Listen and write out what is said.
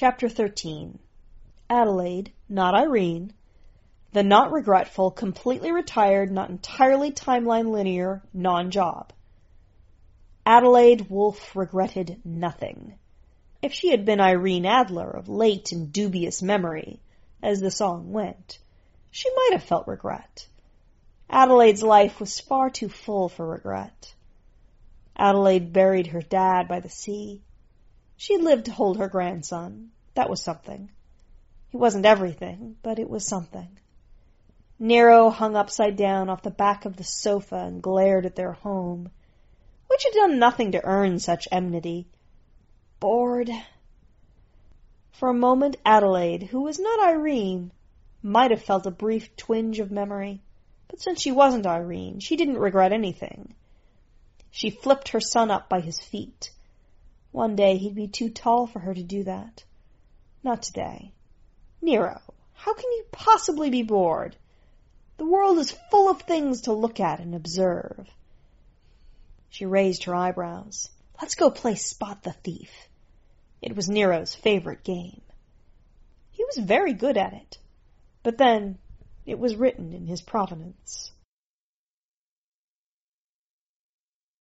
Chapter 13. Adelaide, not Irene, the not regretful, completely retired, not entirely timeline linear, non-job. Adelaide Wolfe regretted nothing. If she had been Irene Adler of late and dubious memory, as the song went, she might have felt regret. Adelaide's life was far too full for regret. Adelaide buried her dad by the sea. She lived to hold her grandson. That was something. He wasn't everything, but it was something. Nero hung upside down off the back of the sofa and glared at their home, which had done nothing to earn such enmity. Bored. For a moment Adelaide, who was not Irene, might have felt a brief twinge of memory, but since she wasn't Irene, she didn't regret anything. She flipped her son up by his feet. One day he'd be too tall for her to do that. Not today. Nero, how can you possibly be bored? The world is full of things to look at and observe. She raised her eyebrows. Let's go play Spot the Thief. It was Nero's favorite game. He was very good at it, but then it was written in his provenance.